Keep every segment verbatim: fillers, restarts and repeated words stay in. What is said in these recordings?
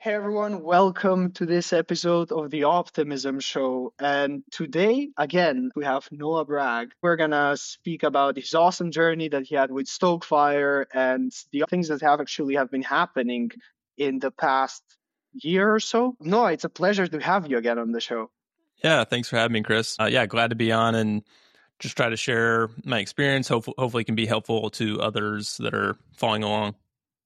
Hey everyone, welcome to this episode of the Optimism Show. And today, again, we have Noah Bragg. We're gonna speak about his awesome journey that he had with Stokefire and the things that have actually have been happening in the past year or so. Noah, it's a pleasure to have you again on the show. Yeah, thanks for having me, Chris. Uh, yeah, glad to be on and just try to share my experience. Hopefully, hopefully, it can be helpful to others that are following along.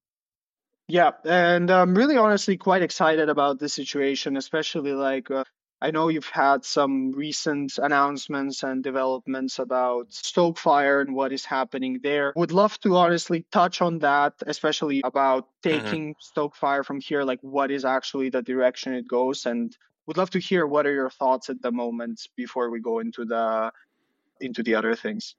Yeah, and I'm really honestly quite excited about this situation, especially like uh, I know you've had some recent announcements and developments about Stokefire and what is happening there. Would love to honestly touch on that, especially about hmm taking Stokefire from here, like what is actually the direction it goes, and would love to hear what are your thoughts at the moment before we go into the into the other things.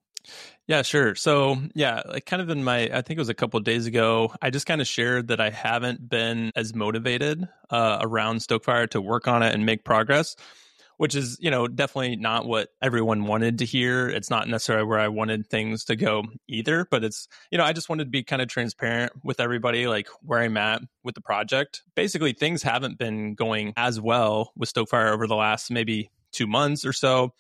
Yeah, sure. So, yeah, like kind of in my, I think it was a couple of days ago, I just kind of shared that I haven't been as motivated uh, around Stokefire to work on it and make progress, which is, you know, definitely not what everyone wanted to hear. It's not necessarily where I wanted things to go either, but it's, you know, I just wanted to be kind of transparent with everybody, like where I'm at with the project. Basically, things haven't been going as well with Stokefire over the last maybe two months or so.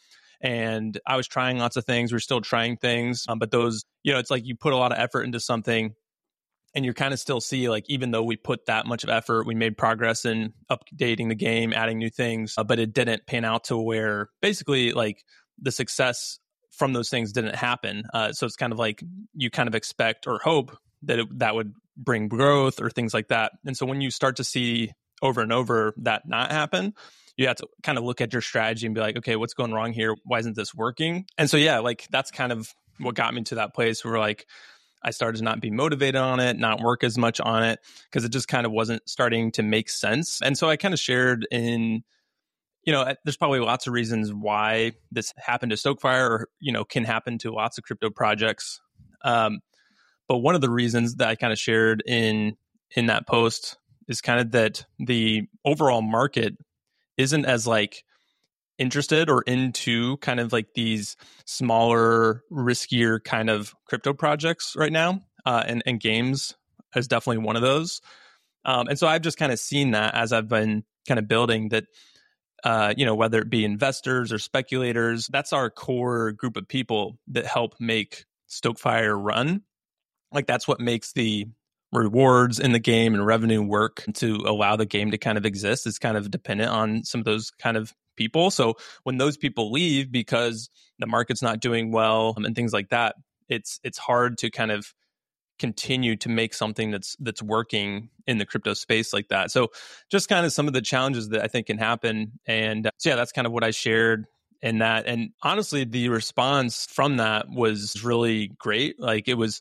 And I was trying lots of things. We're still trying things, um, but those, you know, it's like you put a lot of effort into something and you kind of still see like even though we put that much of effort, we made progress in updating the game, adding new things, uh, but it didn't pan out to where basically like the success from those things didn't happen. Uh, so it's kind of like you kind of expect or hope that it, that would bring growth or things like that. And so when you start to see over and over that not happen, you have to kind of look at your strategy and be like, okay, what's going wrong here? Why isn't this working? And so yeah, like that's kind of what got me to that place where like I started to not be motivated on it, not work as much on it, because it just kind of wasn't starting to make sense. And so I kind of shared in, you know, there's probably lots of reasons why this happened to Stokefire or, you know, can happen to lots of crypto projects. Um, but one of the reasons that I kind of shared in in that post is kind of that the overall market isn't as like interested or into kind of like these smaller, riskier kind of crypto projects right now. Uh, and, and games is definitely one of those. Um, and so I've just kind of seen that as I've been kind of building that, uh, you know, whether it be investors or speculators, that's our core group of people that help make Stokefire run. Like that's what makes the rewards in the game and revenue work to allow the game to kind of exist. It's kind of dependent on some of those kind of people. So when those people leave because the market's not doing well and things like that, it's it's hard to kind of continue to make something that's that's working in the crypto space like that. So just kind of some of the challenges that I think can happen. And uh, so yeah, that's kind of what I shared in that. And honestly, the response from that was really great. Like it was,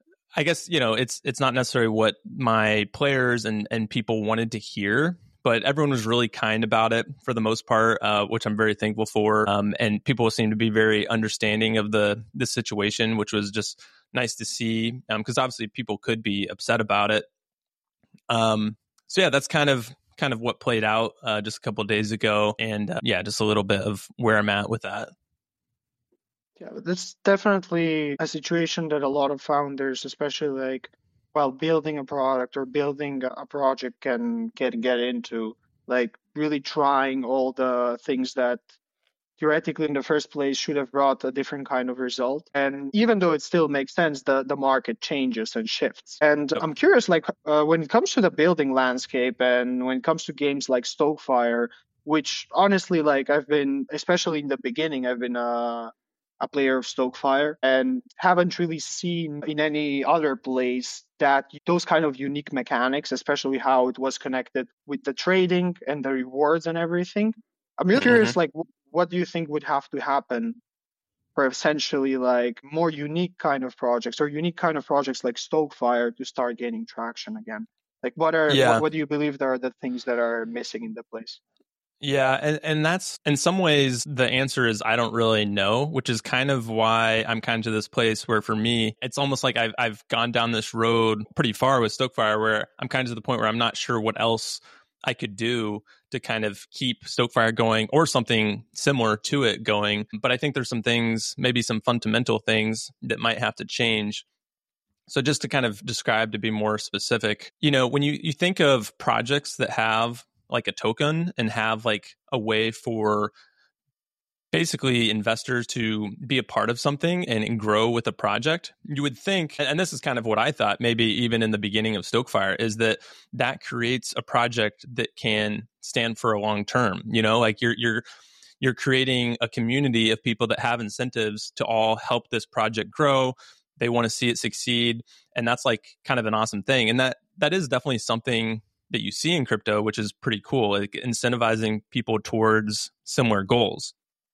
I guess, you know, it's it's not necessarily what my players and and people wanted to hear, but everyone was really kind about it for the most part, uh, which I'm very thankful for. Um, and people seem to be very understanding of the the situation, which was just nice to see. Because um, obviously people could be upset about it. Um, so yeah, that's kind of kind of what played out uh, just a couple of days ago, and uh, yeah, just a little bit of where I'm at with that. Yeah, but that's definitely a situation that a lot of founders, especially like while building a product or building a project, can get get into, like really trying all the things that theoretically in the first place should have brought a different kind of result. And even though it still makes sense, the, the market changes and shifts. And Yep. I'm curious, like uh, when it comes to the building landscape and when it comes to games like Stokefire, which honestly, like I've been, especially in the beginning, I've been a, a player of Stokefire and haven't really seen in any other place that those kind of unique mechanics, especially how it was connected with the trading and the rewards and everything. I'm really Mm-hmm. curious, like, what do you think would have to happen for essentially like more unique kind of projects or unique kind of projects like Stokefire to start gaining traction again? Like, what are what, Yeah. what do you believe are the things that are missing in the place? Yeah, and, and that's in some ways the answer is I don't really know, which is kind of why I'm kind of to this place where for me it's almost like I've I've gone down this road pretty far with Stokefire where I'm kind of to the point where I'm not sure what else I could do to kind of keep Stokefire going or something similar to it going. But I think there's some things, maybe some fundamental things that might have to change. So just to kind of describe, to be more specific, you know, when you, you think of projects that have like a token and have like a way for basically investors to be a part of something and, and grow with a project, you would think, and this is kind of what I thought, maybe even in the beginning of Stokefire, is that that creates a project that can stand for a long term. You know, like you're you're you're creating a community of people that have incentives to all help this project grow. They want to see it succeed, and that's like kind of an awesome thing. And that that is definitely something that you see in crypto, which is pretty cool, like incentivizing people towards similar goals.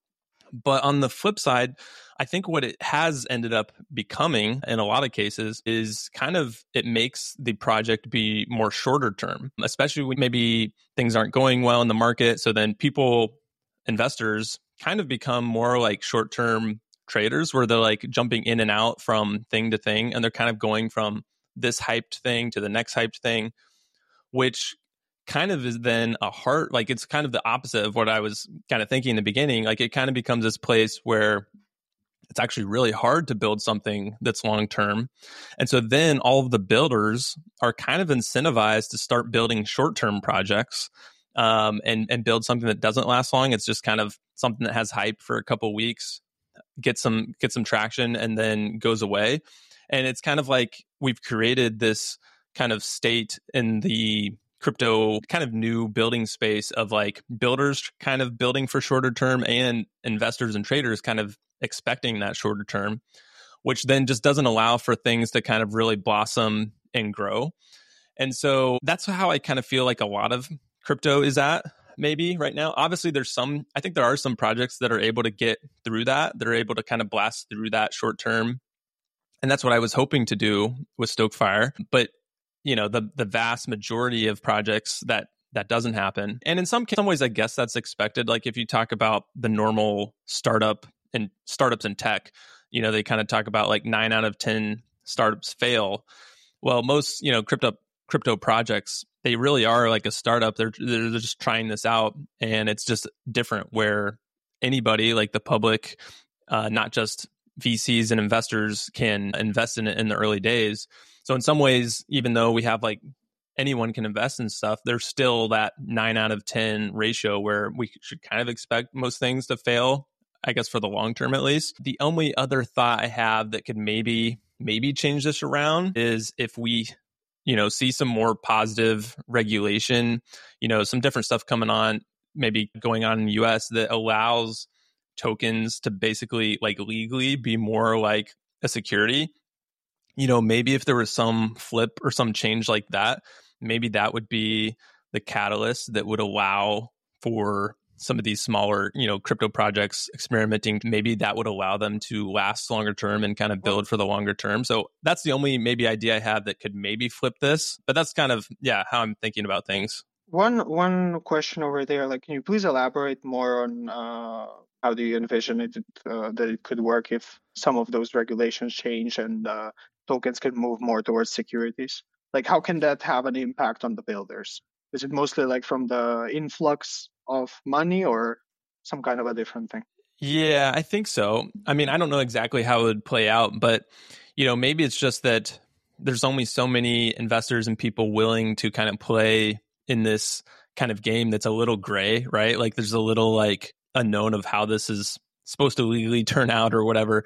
But on the flip side, I think what it has ended up becoming in a lot of cases is kind of it makes the project be more shorter term, especially when maybe things aren't going well in the market. So then people, investors, kind of become more like short term traders where they're like jumping in and out from thing to thing. And they're kind of going from this hyped thing to the next hyped thing, which kind of is then a hard, like it's kind of the opposite of what I was kind of thinking in the beginning. Like it kind of becomes this place where it's actually really hard to build something that's long term. And so then all of the builders are kind of incentivized to start building short term projects, um, and, and build something that doesn't last long. It's just kind of something that has hype for a couple of weeks, get some, get some traction, and then goes away. And it's kind of like we've created this kind of state in the crypto kind of new building space of like builders kind of building for shorter term and investors and traders kind of expecting that shorter term, which then just doesn't allow for things to kind of really blossom and grow. And so that's how I kind of feel like a lot of crypto is at maybe right now. Obviously there's some, I think there are some projects that are able to get through that, that are able to kind of blast through that short term. And that's what I was hoping to do with Stokefire. But you know, the the vast majority of projects that that doesn't happen. And in some some ways, I guess that's expected. Like if you talk about the normal startup and startups in tech, you know, they kind of talk about like nine out of ten startups fail. Well, most, you know, crypto crypto projects, they really are like a startup. They're they're just trying this out, and it's just different where anybody, like the public, uh, not just V Cs and investors, can invest in it in the early days. So in some ways, even though we have like anyone can invest in stuff, there's still that nine out of ten ratio where we should kind of expect most things to fail, I guess for the long term at least. The only other thought I have that could maybe, maybe change this around is if we, you know, see some more positive regulation, you know, some different stuff coming on, maybe going on in the U S that allows tokens to basically like legally be more like a security. You know, maybe if there was some flip or some change like that, maybe that would be the catalyst that would allow for some of these smaller, you know, crypto projects experimenting. Maybe that would allow them to last longer term and kind of build for the longer term. So that's the only maybe idea I have that could maybe flip this. But that's kind of, yeah, how I'm thinking about things. One one question over there, like, can you please elaborate more on uh, how do you envision it uh, that it could work if some of those regulations change and uh, tokens can move more towards securities? Like, how can that have an impact on the builders? Is it mostly like from the influx of money or some kind of a different thing? Yeah, I think so. I mean, I don't know exactly how it would play out, but you know, maybe it's just that there's only so many investors and people willing to kind of play in this kind of game that's a little gray, right? Like there's a little like unknown of how this is supposed to legally turn out or whatever.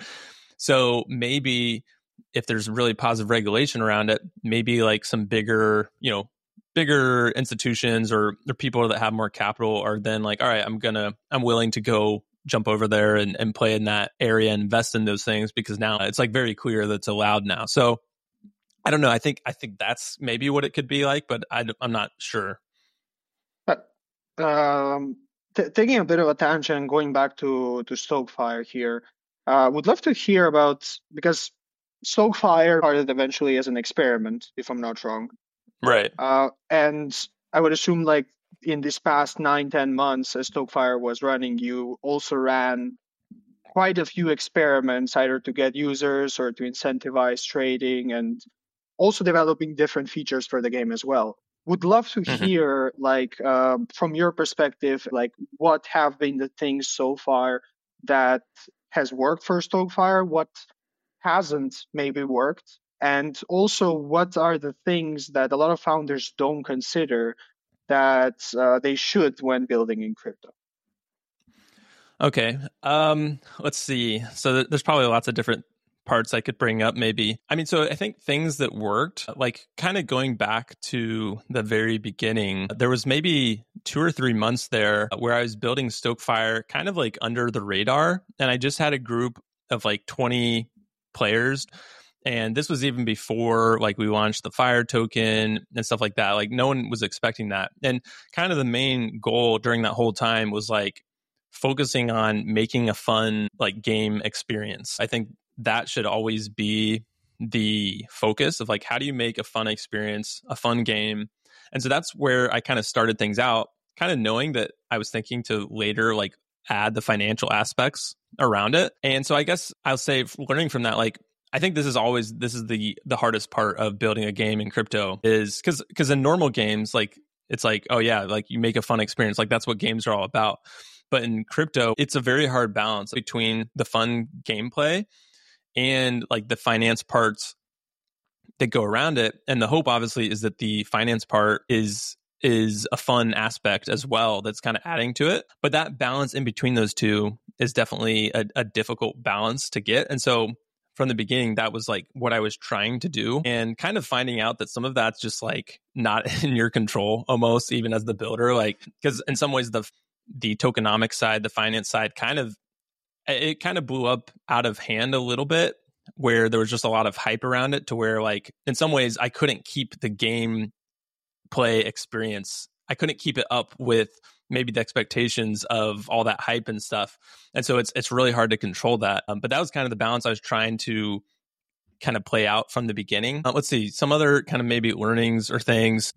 So maybe if there's really positive regulation around it, maybe like some bigger, you know, bigger institutions or, or people that have more capital are then like, all right, I'm gonna, I'm willing to go jump over there and, and play in that area and invest in those things because now it's like very clear that it's allowed now. So I don't know. I think I think that's maybe what it could be like, but I, I'm not sure. But um, t- taking a bit of a tangent and going back to to Stokefire here, uh, would love to hear about because Stokefire started eventually as an experiment, if I'm not wrong. Right. Uh, and I would assume like in this past nine, ten months as Stokefire was running, you also ran quite a few experiments either to get users or to incentivize trading and also developing different features for the game as well. Would love to Mm-hmm. hear like um, from your perspective, like what have been the things so far that has worked for Stokefire, what hasn't maybe worked, And also, what are the things that a lot of founders don't consider that uh, they should when building in crypto? Okay. Um, let's see. So th- there's probably lots of different parts I could bring up, maybe. I mean, so I think things that worked, like kind of going back to the very beginning, there was maybe two or three months there where I was building Stokefire kind of like under the radar. And I just had a group of like twenty players. And this was even before like we launched the Fire token and stuff like that. Like no one was expecting that. And kind of the main goal during that whole time was like focusing on making a fun like game experience. I think that should always be the focus of like how do you make a fun experience, a fun game. And so that's where I kind of started things out, kind of knowing that I was thinking to later like add the financial aspects around it. And so I guess I'll say learning from that, like I think this is always this is the the hardest part of building a game in crypto is because because in normal games, like it's like, oh yeah, like you make a fun experience. Like that's what games are all about. But in crypto, it's a very hard balance between the fun gameplay and like the finance parts that go around it. And the hope obviously is that the finance part is is a fun aspect as well that's kind of adding to it. But that balance in between those two is definitely a, a difficult balance to get. And so from the beginning, that was like what I was trying to do, and kind of finding out that some of that's just like not in your control almost, even as the builder, like because in some ways the the tokenomics side, the finance side kind of, it kind of blew up out of hand a little bit where there was just a lot of hype around it to where like in some ways I couldn't keep the game play experience. I couldn't keep it up with maybe the expectations of all that hype and stuff. And so it's it's really hard to control that. Um, but that was kind of the balance I was trying to kind of play out from the beginning. Uh, let's see, some other kind of maybe learnings or things.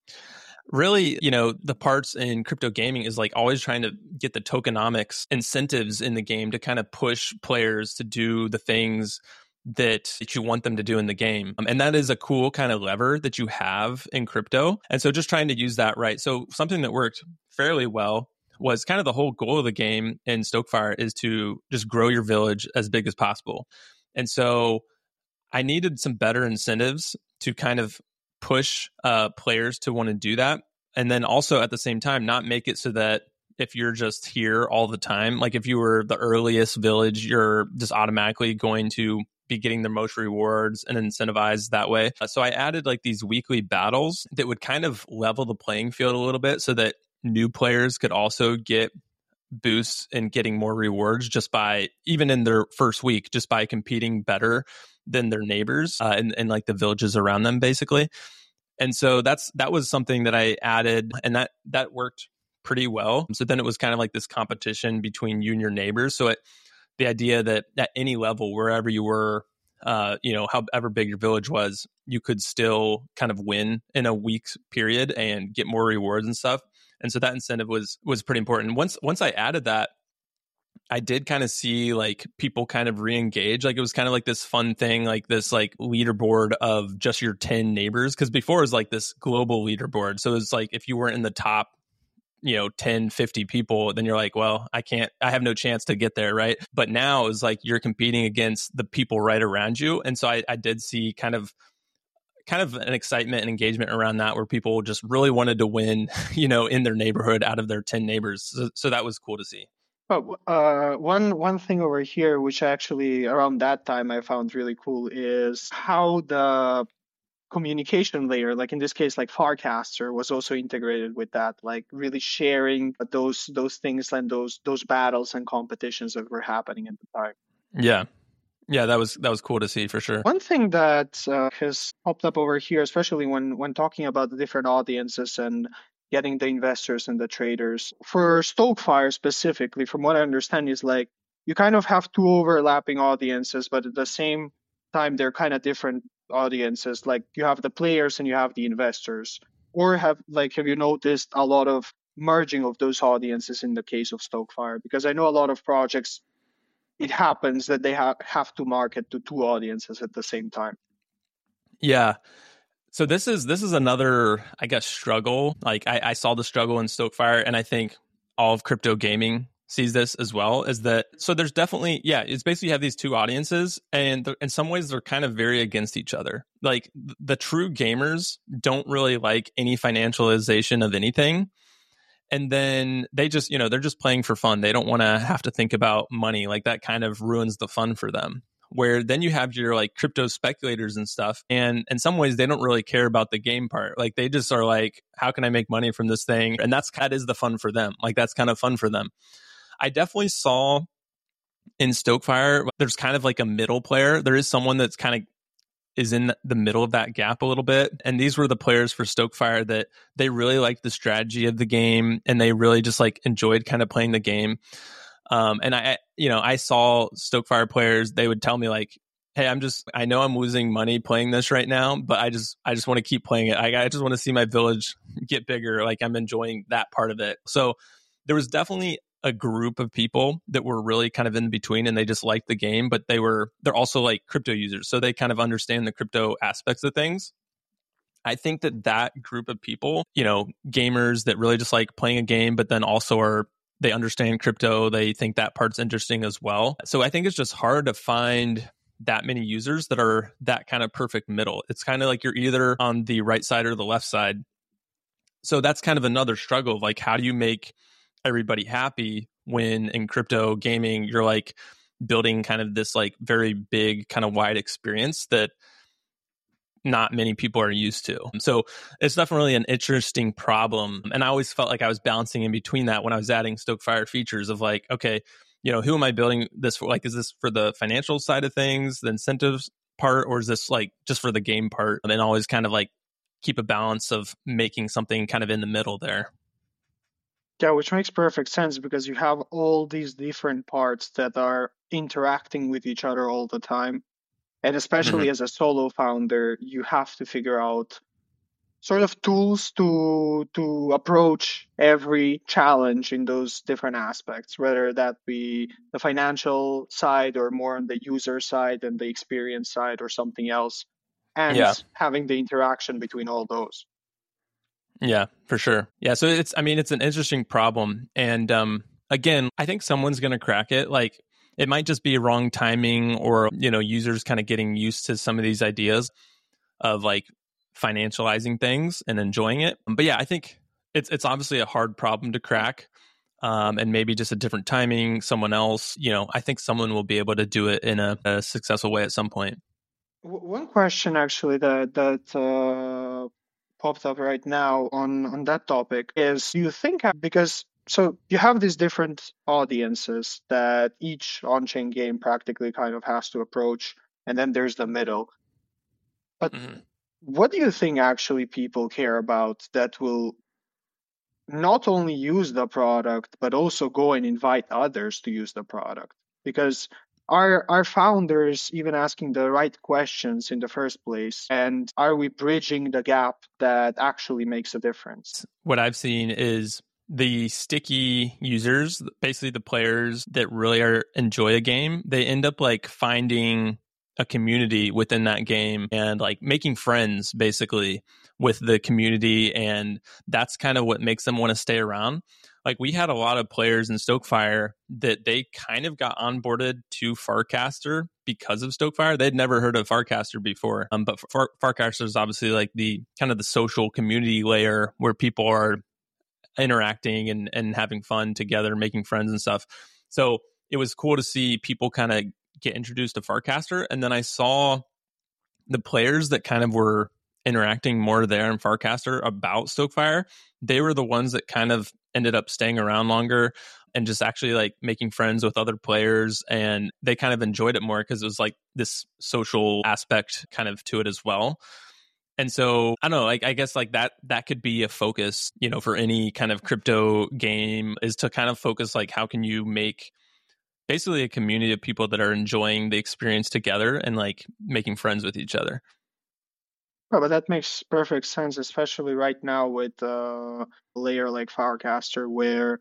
Really, you know, the parts in crypto gaming is like always trying to get the tokenomics incentives in the game to kind of push players to do the things that, that you want them to do in the game. Um, and that is a cool kind of lever that you have in crypto. And so just trying to use that right. So something that worked fairly well was kind of the whole goal of the game in Stokefire is to just grow your village as big as possible. And so I needed some better incentives to kind of push uh, players to want to do that. And then also at the same time, not make it so that if you're just here all the time, like if you were the earliest village, you're just automatically going to be getting the most rewards and incentivized that way. So I added like these weekly battles that would kind of level the playing field a little bit so that new players could also get boosts and getting more rewards just by, even in their first week, just by competing better than their neighbors uh, and, and like the villages around them basically. And so that's that was something that I added, and that that worked pretty well. So then it was kind of like this competition between you and your neighbors. So it, the idea that at any level, wherever you were, uh, you know, however big your village was, you could still kind of win in a week's period and get more rewards and stuff. And so that incentive was was pretty important. Once once I added that, I did kind of see like people kind of re-engage. Like it was kind of like this fun thing, like this like leaderboard of just your ten neighbors. Cause before it was like this global leaderboard. So it was like if you weren't in the top, you know, ten, fifty people, then you're like, well, I can't, I have no chance to get there. Right. But now it's like you're competing against the people right around you. And so I, I did see kind of kind of an excitement and engagement around that where people just really wanted to win, you know, in their neighborhood out of their ten neighbors. So, so that was cool to see. But uh, one one thing over here, which actually around that time I found really cool, is how the communication layer, like in this case, like Farcaster, was also integrated with that, like really sharing those those things and those those battles and competitions that were happening at the time. Yeah. Yeah, that was that was cool to see for sure. One thing that uh, has popped up over here, especially when when talking about the different audiences and getting the investors and the traders for Stokefire specifically, from what I understand, is like you kind of have two overlapping audiences, but at the same time they're kind of different audiences. Like you have the players and you have the investors. Or have like have you noticed a lot of merging of those audiences in the case of Stokefire? Because I know a lot of projects, it happens that they ha- have to market to two audiences at the same time. Yeah. So this is this is another, I guess, struggle. Like I, I saw the struggle in Stokefire, and I think all of crypto gaming sees this as well, is that so there's definitely, yeah, it's basically you have these two audiences, and in some ways they're kind of very against each other. Like the true gamers don't really like any financialization of anything. And then they just, you know, they're just playing for fun. They don't want to have to think about money. Like that kind of ruins the fun for them. Where then you have your like crypto speculators and stuff. And in some ways, they don't really care about the game part. Like they just are like, how can I make money from this thing? And that's that is the fun for them. Like that's kind of fun for them. I definitely saw in Stokefire, there's kind of like a middle player. There is someone that's kind of is in the middle of that gap a little bit. And these were the players for Stokefire that they really liked the strategy of the game and they really just like enjoyed kind of playing the game. Um, and I, you know, I saw Stokefire players, they would tell me like, hey, I'm just, I know I'm losing money playing this right now, but I just, I just want to keep playing it. I, I just want to see my village get bigger. Like I'm enjoying that part of it. So there was definitely a group of people that were really kind of in between and they just liked the game, but they were, they're also like crypto users. So they kind of understand the crypto aspects of things. I think that that group of people, you know, gamers that really just like playing a game, but then also are, they understand crypto. They think that part's interesting as well. So I think it's just hard to find that many users that are that kind of perfect middle. It's kind of like you're either on the right side or the left side. So that's kind of another struggle of like, how do you make everybody happy when in crypto gaming, you're like building kind of this like very big kind of wide experience that not many people are used to. So it's definitely an interesting problem. And I always felt like I was balancing in between that when I was adding Stokefire features of like, okay, you know, who am I building this for? Like, is this for the financial side of things, the incentives part, or is this like just for the game part? And then always kind of like keep a balance of making something kind of in the middle there. Yeah, which makes perfect sense because you have all these different parts that are interacting with each other all the time. And especially Mm-hmm. as a solo founder, you have to figure out sort of tools to to approach every challenge in those different aspects, whether that be the financial side or more on the user side and the experience side or something else, and Yeah. having the interaction between all those. Yeah, for sure. Yeah. So it's, I mean, it's an interesting problem. And um, again, I think someone's going to crack it. Like it might just be wrong timing or, you know, users kind of getting used to some of these ideas of like financializing things and enjoying it. But yeah, I think it's, it's obviously a hard problem to crack. Um, and maybe just a different timing, someone else, you know, I think someone will be able to do it in a, a successful way at some point. One question actually that that uh, popped up right now on on that topic is: do you think uh, because so you have these different audiences that each on-chain game practically kind of has to approach, and then there's the middle. But Mm-hmm. what do you think actually people care about that will not only use the product but also go and invite others to use the product? Because are our founders even asking the right questions in the first place, and are we bridging the gap that actually makes a difference? What I've seen is the sticky users, basically the players that really are enjoy a game, they end up like finding a community within that game and like making friends basically with the community, and that's kind of what makes them want to stay around. Like we had a lot of players in Stokefire that they kind of got onboarded to Farcaster because of Stokefire. They'd never heard of Farcaster before, um, but Far- Farcaster is obviously like the kind of the social community layer where people are interacting and and having fun together, making friends and stuff. So it was cool to see people kind of get introduced to Farcaster, and then I saw the players that kind of were interacting more there in Farcaster about Stokefire. They were the ones that kind of ended up staying around longer and just actually like making friends with other players, and they kind of enjoyed it more because it was like this social aspect kind of to it as well. And so I don't know, like I guess like that that could be a focus, you know, for any kind of crypto game, is to kind of focus like how can you make basically a community of people that are enjoying the experience together and like making friends with each other. Well, but that makes perfect sense, especially right now with uh, a layer like Firecaster, where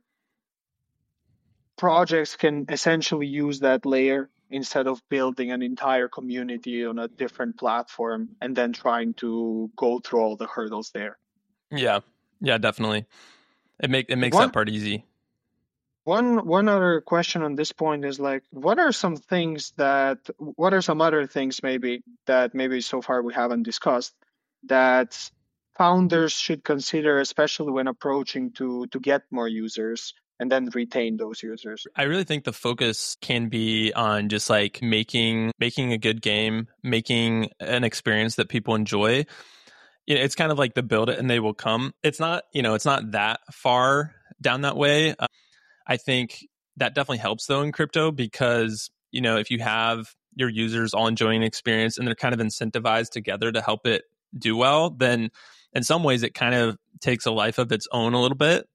projects can essentially use that layer instead of building an entire community on a different platform and then trying to go through all the hurdles there. Yeah. Yeah, definitely. It make it makes that One part easy. One one other question on this point is like, what are some things that, what are some other things maybe that maybe so far we haven't discussed that founders should consider, especially when approaching to to get more users and then retain those users? I really think the focus can be on just like making making a good game, making an experience that people enjoy. You know, it's kind of like the build it and they will come. It's not, you know, it's not that far down that way. Uh, I think that definitely helps though in crypto because, you know, if you have your users all enjoying an experience and they're kind of incentivized together to help it do well, then in some ways it kind of takes a life of its own a little bit.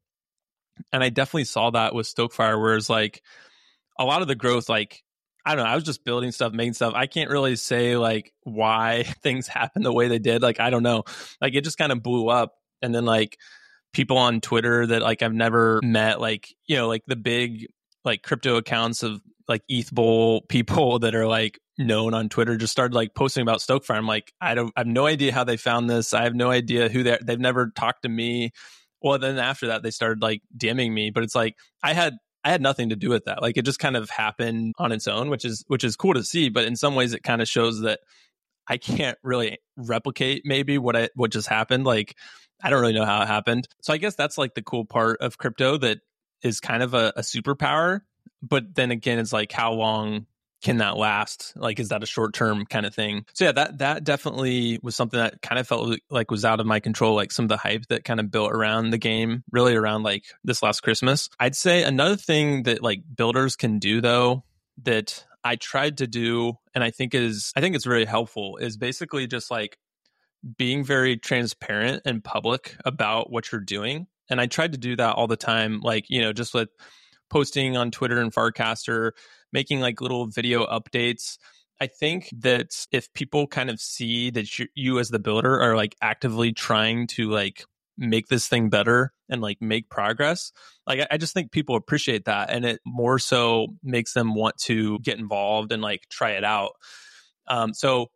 And I definitely saw that with Stokefire, whereas like a lot of the growth, like, I don't know, I was just building stuff, making stuff. I can't really say like why things happened the way they did. Like, I don't know. Like, it just kind of blew up. And then like people on Twitter that like I've never met, like, you know, like the big like crypto accounts of like E T H Bowl people that are like known on Twitter just started like posting about Stokefire. I'm like, I don't, I have no idea how they found this. I have no idea who they they've never talked to me. Well, then after that, they started like DMing me, but it's like I had I had nothing to do with that. Like it just kind of happened on its own, which is which is cool to see. But in some ways, it kind of shows that I can't really replicate maybe what I what just happened. Like I don't really know how it happened. So I guess that's like the cool part of crypto that is kind of a, a superpower. But then again, it's like how long can that last? Like, is that a short term kind of thing? So yeah, that that definitely was something that kind of felt like was out of my control. Like some of the hype that kind of built around the game, really around like this last Christmas. I'd say another thing that like builders can do though, that I tried to do, and I think is I think it's really helpful, is basically just like being very transparent and public about what you're doing. And I tried to do that all the time, like, you know, just with posting on Twitter and Farcaster, making like little video updates. I think that if people kind of see that you, you as the builder are like actively trying to like make this thing better and like make progress, like I, I just think people appreciate that, and it more so makes them want to get involved and like try it out. Um, so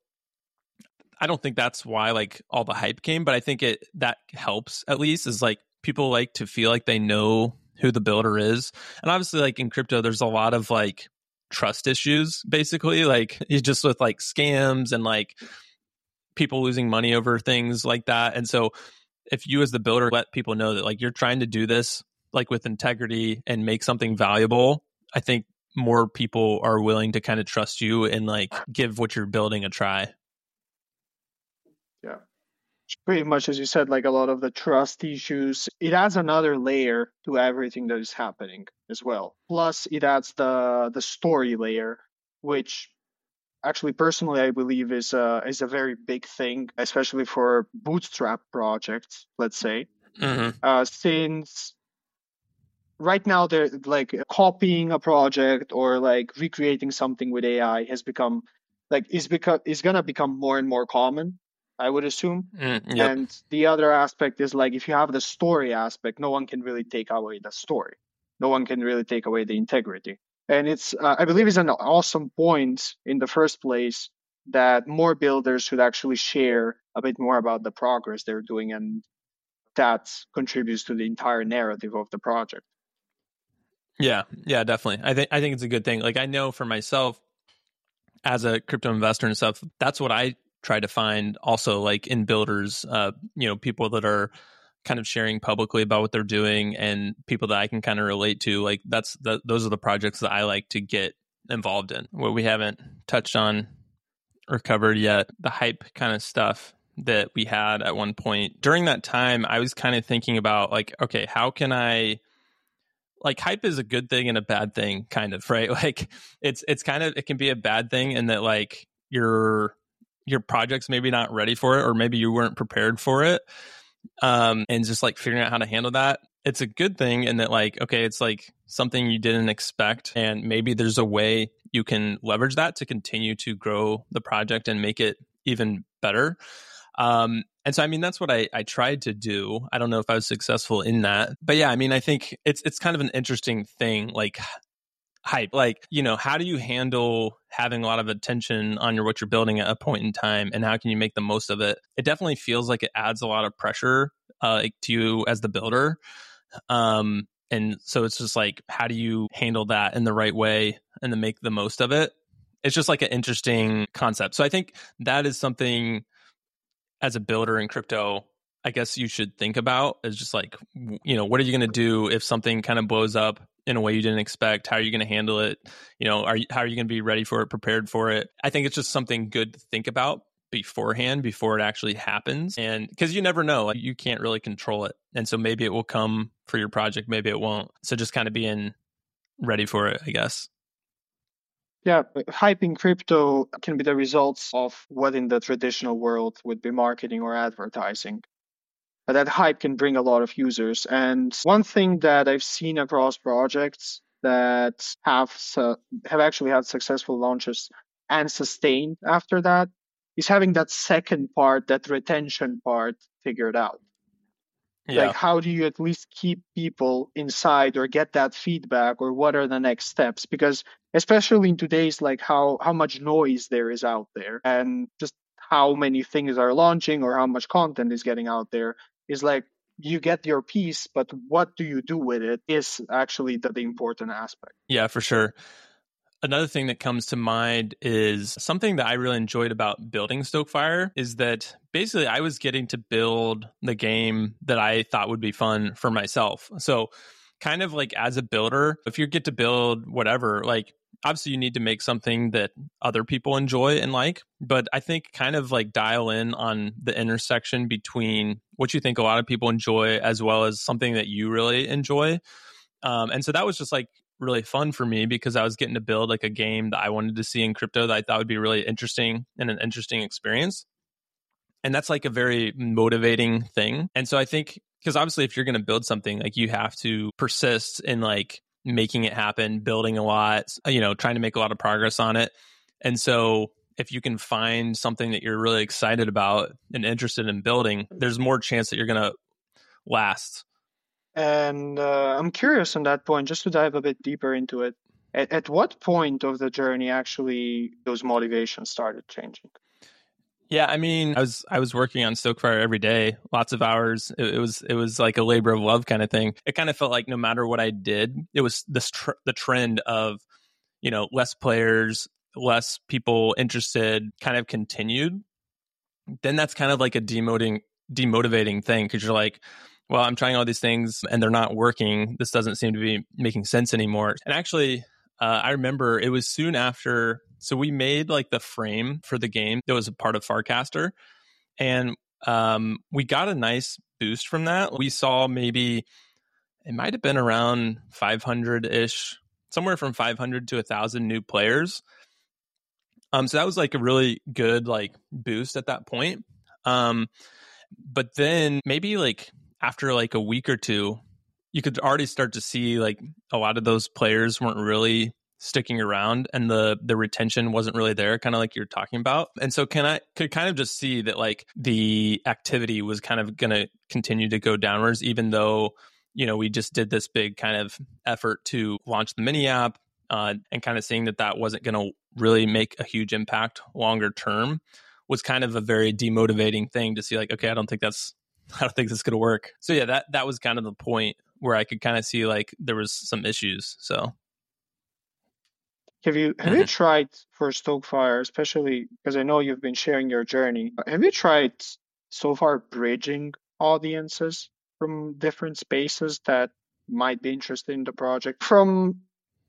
I don't think that's why like all the hype came, but I think it that helps at least, is like people like to feel like they know who the builder is. And obviously like in crypto, there's a lot of like trust issues, basically, like it's just with like scams and like people losing money over things like that. And so if you as the builder let people know that like you're trying to do this like with integrity and make something valuable, I think more people are willing to kind of trust you and like give what you're building a try. Yeah. Pretty much as you said, like a lot of the trust issues, it adds another layer to everything that is happening as well. Plus, it adds the the story layer, which actually personally I believe is a is a very big thing, especially for bootstrap projects. Let's say, Mm-hmm. uh, since right now they're like copying a project or like recreating something with A I has become like is become is gonna become more and more common, I would assume. Mm, yep. And the other aspect is like if you have the story aspect, no one can really take away the story. No one can really take away the integrity. And it's uh, I believe it's an awesome point in the first place that more builders should actually share a bit more about the progress they're doing, and that contributes to the entire narrative of the project. Yeah, yeah, definitely. I think I think it's a good thing. Like I know for myself as a crypto investor and stuff, that's what I try to find also like in builders, uh, you know, people that are kind of sharing publicly about what they're doing and people that I can kind of relate to. Like that's the, those are the projects that I like to get involved in. What we haven't touched on or covered yet, the hype kind of stuff that we had at one point. During that time, I was kind of thinking about like, okay, how can I like hype is a good thing and a bad thing, kind of, right? Like it's it's kind of it can be a bad thing in that like your your project's maybe not ready for it, or maybe you weren't prepared for it. Um, and just like figuring out how to handle that. It's a good thing in that like, okay, it's like something you didn't expect, and maybe there's a way you can leverage that to continue to grow the project and make it even better. Um, and so, I mean, that's what I, I tried to do. I don't know if I was successful in that, but yeah, I mean, I think it's, it's kind of an interesting thing, like hype, like, you know, how do you handle having a lot of attention on your, what you're building at a point in time, and how can you make the most of it? It definitely feels like it adds a lot of pressure, uh, to you as the builder. Um, And so it's just like, how do you handle that in the right way and then make the most of it? It's just like an interesting concept. So I think that is something as a builder in crypto, I guess you should think about, is just like, you know, what are you going to do if something kind of blows up in a way you didn't expect? How are you going to handle it? You know, are you, how are you going to be ready for it, prepared for it? I think it's just something good to think about beforehand, before it actually happens. And because you never know, like, you can't really control it. And so maybe it will come for your project, maybe it won't. So just kind of being ready for it, I guess. Yeah, hyping crypto can be the results of what in the traditional world would be marketing or advertising. But that hype can bring a lot of users. And one thing that I've seen across projects that have su- have actually had successful launches and sustained after that is having that second part, that retention part, figured out. Yeah. Like, how do you at least keep people inside or get that feedback, or what are the next steps? Because especially in today's, like, how how much noise there is out there, and just how many things are launching or how much content is getting out there, is like, you get your piece, but what do you do with it is actually the, the important aspect. Yeah, for sure. Another thing that comes to mind is something that I really enjoyed about building Stokefire is that basically I was getting to build the game that I thought would be fun for myself. So kind of like as a builder, if you get to build whatever, like obviously you need to make something that other people enjoy and like, but I think kind of like dial in on the intersection between what you think a lot of people enjoy as well as something that you really enjoy. Um, and so that was just like really fun for me because I was getting to build like a game that I wanted to see in crypto that I thought would be really interesting and an interesting experience. And that's like a very motivating thing. And so I think, because obviously if you're going to build something, like you have to persist in like making it happen, building a lot, you know, trying to make a lot of progress on it. And so if you can find something that you're really excited about and interested in building, there's more chance that you're going to last. And uh, I'm curious on that point, just to dive a bit deeper into it. At, at what point of the journey actually those motivations started changing? Yeah, I mean, I was I was working on Stokefire every day, lots of hours. It, it was it was like a labor of love kind of thing. It kind of felt like no matter what I did, it was this tr- the trend of, you know, less players, less people interested, kind of continued. Then that's kind of like a demoting demotivating thing because you're like, well, I'm trying all these things and they're not working. This doesn't seem to be making sense anymore. And actually, uh, I remember it was soon after. So we made like the frame for the game that was a part of Farcaster. And um, we got a nice boost from that. We saw maybe it might have been around five hundred ish, somewhere from five hundred to one thousand new players. Um, so that was like a really good like boost at that point. Um, but then maybe like after like a week or two, you could already start to see like a lot of those players weren't really sticking around and the the retention wasn't really there, kind of like you're talking about. And so can I could kind of just see that like the activity was kind of going to continue to go downwards, even though, you know, we just did this big kind of effort to launch the mini app, uh, and kind of seeing that that wasn't going to really make a huge impact longer term was kind of a very demotivating thing to see. Like, okay, I don't think that's I don't think this is going to work. So yeah, that that was kind of the point where I could kind of see like there was some issues. So Have you have you mhm. tried for Stokefire, especially because I know you've been sharing your journey? Have you tried so far bridging audiences from different spaces that might be interested in the project, from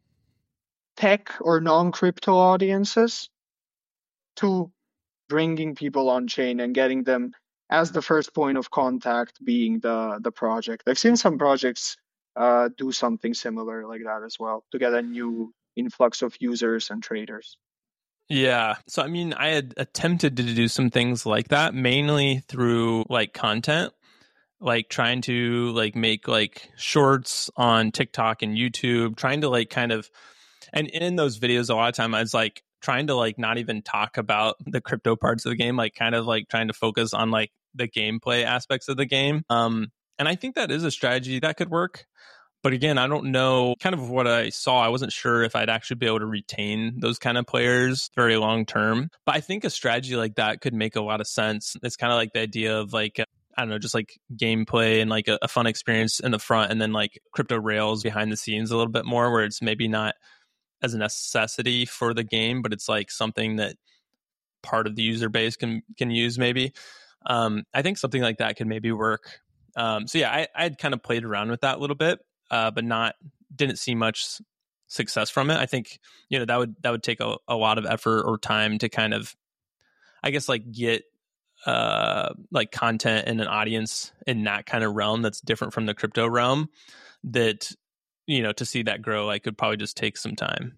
tech or non-crypto audiences to bringing people on chain and getting them as the first point of contact being the the project? I've seen some projects uh, do something similar like that as well to get a new influx of users and traders. Yeah. So I mean, I had attempted to do some things like that, mainly through like content, like trying to like make like shorts on TikTok and YouTube, trying to like kind of, and in those videos a lot of time I was like trying to like not even talk about the crypto parts of the game, like kind of like trying to focus on like the gameplay aspects of the game. Um and I think that is a strategy that could work. But again, I don't know kind of what I saw. I wasn't sure if I'd actually be able to retain those kind of players very long term. But I think a strategy like that could make a lot of sense. It's kind of like the idea of like I don't know, just like gameplay and like a, a fun experience in the front, and then like crypto rails behind the scenes a little bit more, where it's maybe not as a necessity for the game, but it's like something that part of the user base can can use maybe. Um, I think something like that could maybe work. Um, so yeah, I I'd kind of played around with that a little bit, uh, but not didn't see much success from it. I think, you know, that would that would take a, a lot of effort or time to kind of, I guess, like get uh like content and an audience in that kind of realm that's different from the crypto realm, that, you know, to see that grow, like could probably just take some time.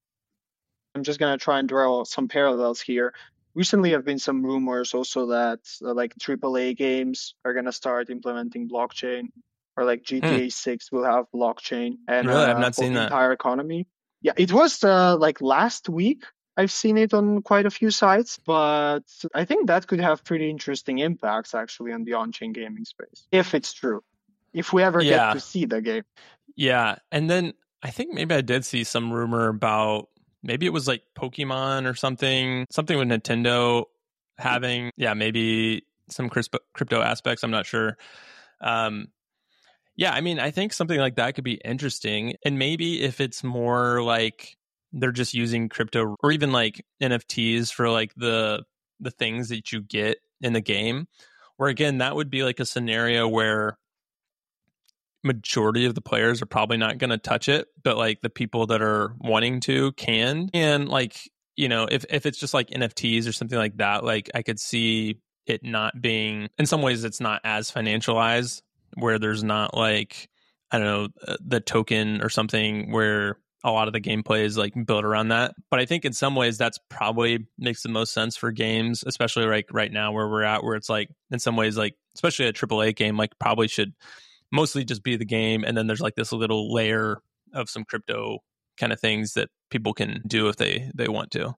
I'm just gonna try and draw some parallels here. Recently, have been some rumors also that uh, like triple A games are gonna start implementing blockchain, or like Hmm. G T A six will have blockchain, and Really? I've uh, not for seen the that. entire economy. Yeah, it was uh, like last week. I've seen it on quite a few sites, but I think that could have pretty interesting impacts actually on the on-chain gaming space, if it's true. If we ever get Yeah. to see the game. Yeah. And then I think maybe I did see some rumor about, maybe it was like Pokemon or something, something with Nintendo having, yeah, maybe some crypto crypto aspects. I'm not sure. Um, yeah, I mean, I think something like that could be interesting. And maybe if it's more like they're just using crypto, or even like N F Ts for like the the things that you get in the game, where again, that would be like a scenario where majority of the players are probably not going to touch it, but like the people that are wanting to can. And like, you know, if if it's just like N F Ts or something like that, like I could see it not being, in some ways it's not as financialized, where there's not like, I don't know, uh, the token or something where a lot of the gameplay is like built around that. But I think in some ways that's probably makes the most sense for games, especially like right now where we're at, where it's like in some ways, like especially a triple A game, like probably should mostly just be the game, and then there's like this little layer of some crypto kind of things that people can do if they they want to.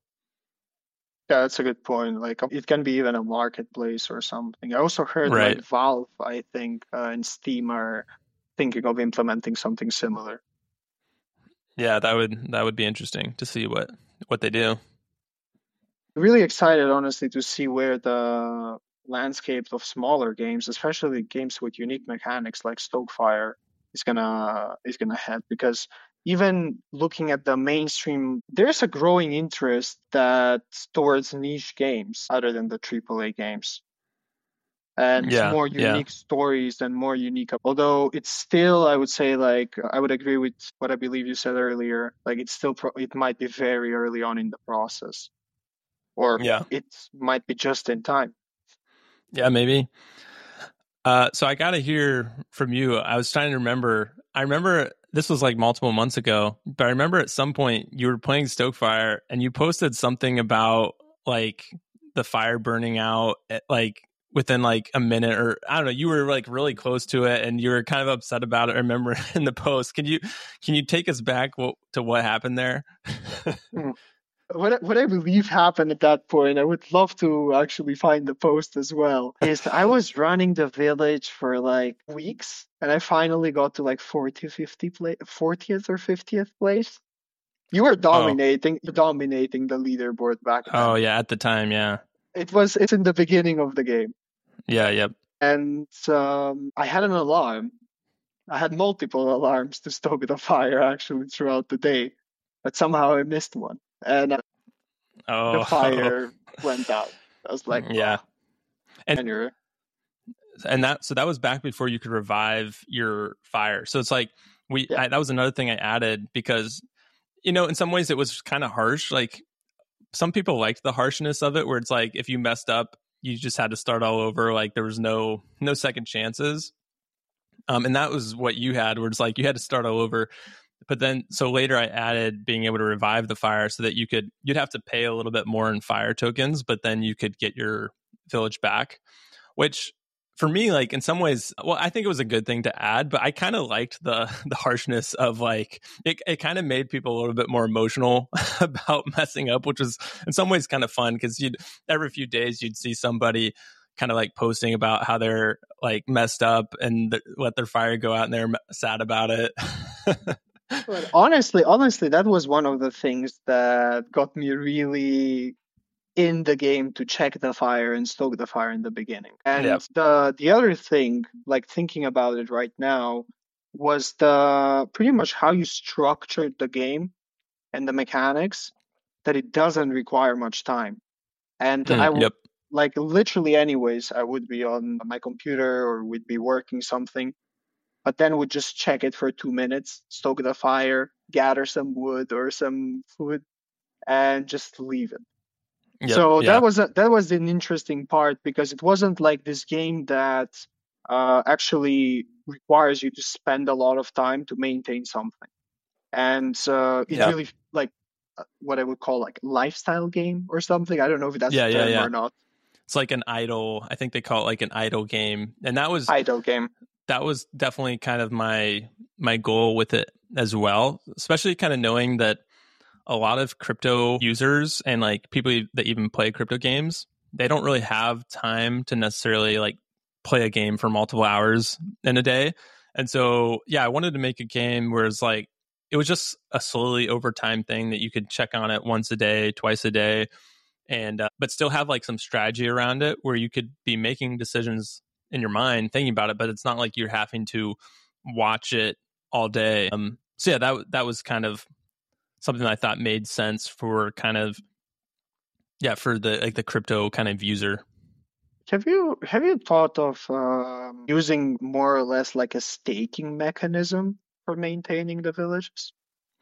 Yeah, that's a good point. Like it can be even a marketplace or something. I also heard Right. like Valve, I think, uh, and Steam are thinking of implementing something similar. Yeah, that would that would be interesting to see what what they do. Really excited, honestly, to see where the landscape of smaller games, especially games with unique mechanics like Stokefire, is gonna is gonna head. Because even looking at the mainstream, there's a growing interest that towards niche games other than the triple A games, and Yeah, more yeah, unique stories and more unique. Although it's still, I would say, like I would agree with what I believe you said earlier. Like it's still, pro- it might be very early on in the process, or yeah, it might be just in time. yeah, maybe. Uh, so I got to hear from you. I was trying to remember. I remember this was like multiple months ago, but I remember at some point you were playing Stokefire and you posted something about like the fire burning out at, like within like a minute, or I don't know. You were like really close to it and you were kind of upset about it. I remember in the post. Can you can you take us back to what happened there? Hmm. What what I believe happened at that point, I would love to actually find the post as well, is I was running the village for like weeks and I finally got to like forty, fifty play, fortieth or fiftieth place. You were Oh, dominating dominating the leaderboard back oh then. yeah. At the time, yeah, It was it's in the beginning of the game. yeah, yep. And um, I had an alarm. I had multiple alarms to stoke the fire actually throughout the day, but somehow I missed one. And uh, the Oh, fire went out. I was like, oh, yeah. And and you're and that so that was back before you could revive your fire. So it's like we yeah. I, that was another thing I added because, you know, in some ways it was kind of harsh. Like some people liked the harshness of it, where it's like if you messed up, you just had to start all over. Like there was no no second chances. Um, and that was what you had, where it's like you had to start all over. But then so later I added being able to revive the fire so that you could you'd have to pay a little bit more in fire tokens, but then you could get your village back, which for me, like in some ways, well, I think it was a good thing to add, but I kind of liked the the harshness of like it, it kind of made people a little bit more emotional about messing up, which was in some ways kind of fun because you'd every few days you'd see somebody kind of like posting about how they're like messed up and th- let their fire go out and they're sad about it. But honestly, honestly, that was one of the things that got me really in the game to check the fire and stoke the fire in the beginning. And Yeah. the the other thing, like thinking about it right now, was the pretty much how you structured the game and the mechanics, that it doesn't require much time. And I Mm, w- yep. like literally anyways, I would be on my computer or would be working something, but then would just check it for two minutes, stoke the fire, gather some wood or some food, and just leave it. Yep. So Yeah. that was a, that was an interesting part, because it wasn't like this game that uh, actually requires you to spend a lot of time to maintain something, and uh, it Yeah. really like uh, what I would call like lifestyle game or something. I don't know if that's Yeah. the Yeah. term Yeah. or not. It's like an idle. I think they call it like an idle game, and that was Idle game. that was definitely kind of my my goal with it as well. Especially kind of knowing that a lot of crypto users and like people that even play crypto games, they don't really have time to necessarily like play a game for multiple hours in a day. And so, yeah, I wanted to make a game where it's like it was just a slowly over time thing that you could check on it once a day, twice a day, and uh, but still have like some strategy around it where you could be making decisions in your mind, thinking about it, but it's not like you're having to watch it all day. Um, so yeah, that that was kind of something that I thought made sense for kind of yeah for the like the crypto kind of user. Have you have you thought of um, using more or less like a staking mechanism for maintaining the villages?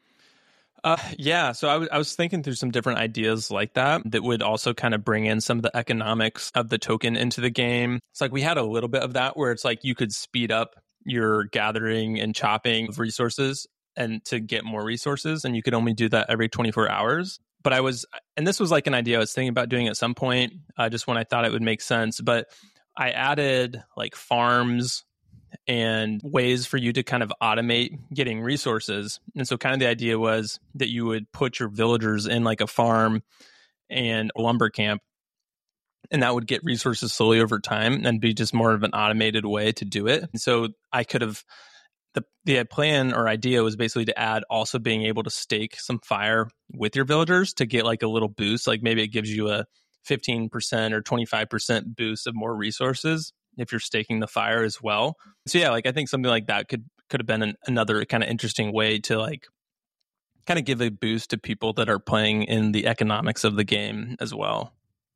Uh, yeah, so I, w- I was thinking through some different ideas like that that would also kind of bring in some of the economics of the token into the game. It's like we had a little bit of that where it's like you could speed up your gathering and chopping of resources and to get more resources, and you could only do that every twenty-four hours. But I was, and this was like an idea I was thinking about doing at some point, uh, just when I thought it would make sense. But I added like farms and ways for you to kind of automate getting resources. And so kind of the idea was that you would put your villagers in like a farm and a lumber camp, and that would get resources slowly over time and be just more of an automated way to do it. And so I could have the the plan or idea was basically to add also being able to stake some fire with your villagers to get like a little boost. Like maybe it gives you a fifteen percent or twenty-five percent boost of more resources if you're staking the fire as well. So yeah, like I think something like that could could have been an, another kind of interesting way to like kind of give a boost to people that are playing in the economics of the game as well.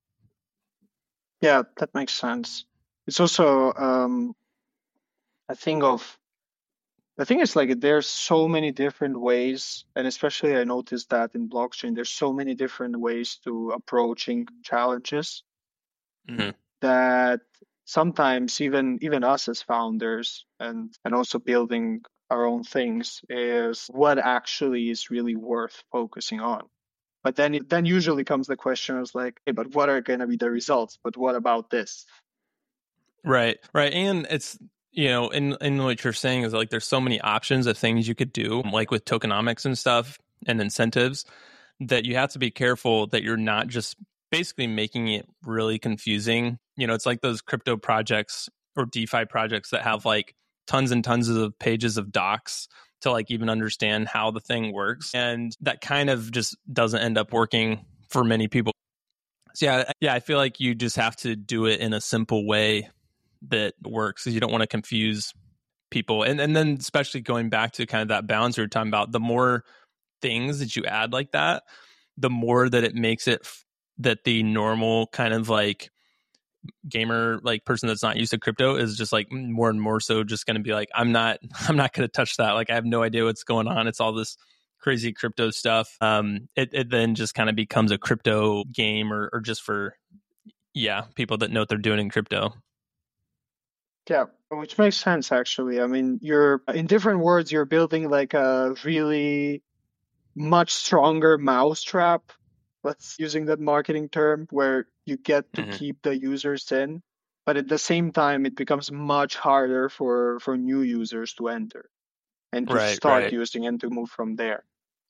Yeah, that makes sense. It's also um, a thing of the thing is like there's so many different ways, and especially I noticed that in blockchain, there's so many different ways to approaching challenges Mm-hmm. that sometimes even even us as founders and and also building our own things is what actually is really worth focusing on. But then it, then usually comes the question of like, hey, but what are going to be the results? But what about this? Right, right. And it's, you know, in, in what you're saying is like there's so many options of things you could do, like with tokenomics and stuff and incentives, that you have to be careful that you're not just basically making it really confusing. You know, it's like those crypto projects or DeFi projects that have like tons and tons of pages of docs to like even understand how the thing works. And that kind of just doesn't end up working for many people. So yeah, yeah, I feel like you just have to do it in a simple way that works, because you don't want to confuse people. And and then especially going back to kind of that balance we were talking about, the more things that you add like that, the more that it makes it f- that the normal kind of like gamer, like person that's not used to crypto, is just like more and more so just going to be like, I'm not, I'm not going to touch that. Like I have no idea what's going on. It's all this crazy crypto stuff. Um, it, it then just kind of becomes a crypto game, or, or just for, yeah, people that know what they're doing in crypto. Yeah, which makes sense actually. I mean, you're in different words, you're building like a really much stronger mousetrap. Let's using that marketing term, where you get to Mm-hmm. keep the users in, but at the same time, it becomes much harder for for new users to enter and to Right, start right. using and to move from there.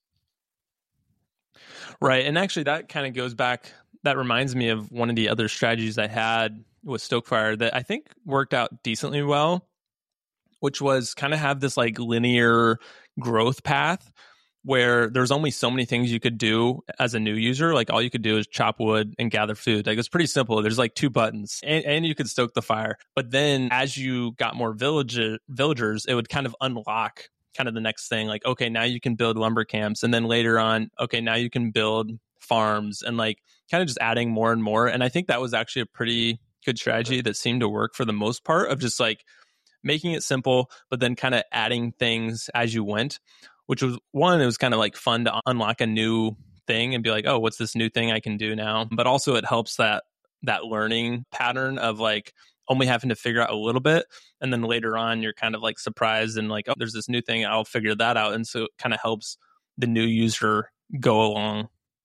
Right. And actually, that kind of goes back, that reminds me of one of the other strategies I had with Stokefire that I think worked out decently well, which was kind of have this like linear growth path where there's only so many things you could do as a new user. Like all you could do is chop wood and gather food. Like it's pretty simple. There's like two buttons and, and you could stoke the fire. But then as you got more village, villagers, it would kind of unlock kind of the next thing. Like, okay, now you can build lumber camps. And then later on, okay, now you can build farms and like kind of just adding more and more. And I think that was actually a pretty good strategy that seemed to work for the most part of just like making it simple, but then kind of adding things as you went, which was one, it was kind of like fun to unlock a new thing and be like, oh, what's this new thing I can do now? But also it helps that that learning pattern of like only having to figure out a little bit. And then later on, you're kind of like surprised and like, oh, there's this new thing, I'll figure that out. And so it kind of helps the new user go along.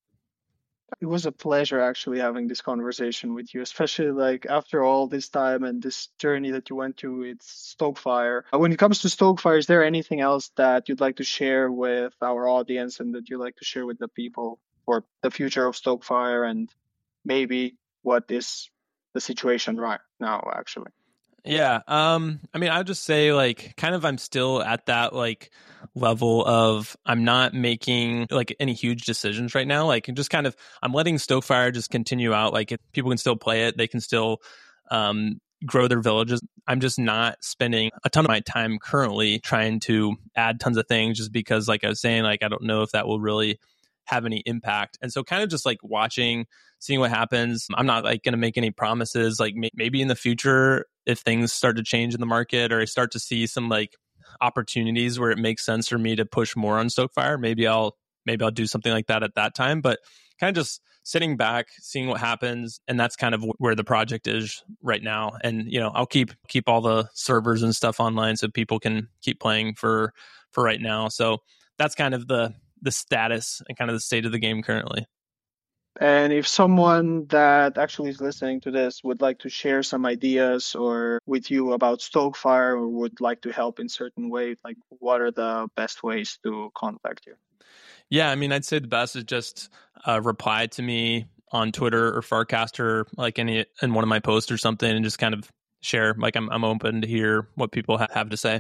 It was a pleasure actually having this conversation with you, especially like after all this time and this journey that you went to. It's Stokefire. Uh, When it comes to Stokefire, is there anything else that you'd like to share with our audience and that you'd like to share with the people for the future of Stokefire and maybe what is the situation right now, actually? Yeah. Um, I mean, I would just say like kind of I'm still at that like level of I'm not making like any huge decisions right now. Like just kind of I'm letting Stokefire just continue out. Like if people can still play it, they can still um grow their villages. I'm just not spending a ton of my time currently trying to add tons of things just because like I was saying, like I don't know if that will really have any impact. And so kind of just like watching, seeing what happens. I'm not like going to make any promises. Like may- maybe in the future, if things start to change in the market or I start to see some like opportunities where it makes sense for me to push more on Stokefire, maybe I'll maybe I'll do something like that at that time. But kind of just sitting back, seeing what happens, and that's kind of where the project is right now. And you know, I'll keep keep all the servers and stuff online so people can keep playing for for right now. So that's kind of the the status and kind of the state of the game currently. And if someone that actually is listening to this would like to share some ideas or with you about Stokefire or would like to help in certain way, like what are the best ways to contact you? Yeah, I mean, I'd say the best is just uh, reply to me on Twitter or Farcaster, like any in one of my posts or something, and just kind of share. Like I'm I'm open to hear what people ha- have to say.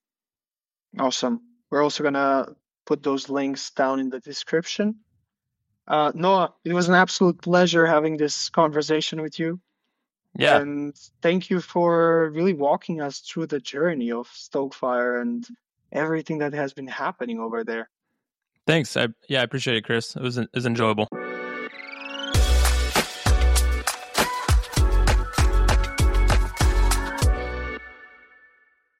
Awesome. We're also gonna put those links down in the description. Uh, Noah, it was an absolute pleasure having this conversation with you. Yeah, And thank you for really walking us through the journey of Stokefire and everything that has been happening over there. thanks. I yeah, I appreciate it, Chris. It was it was enjoyable.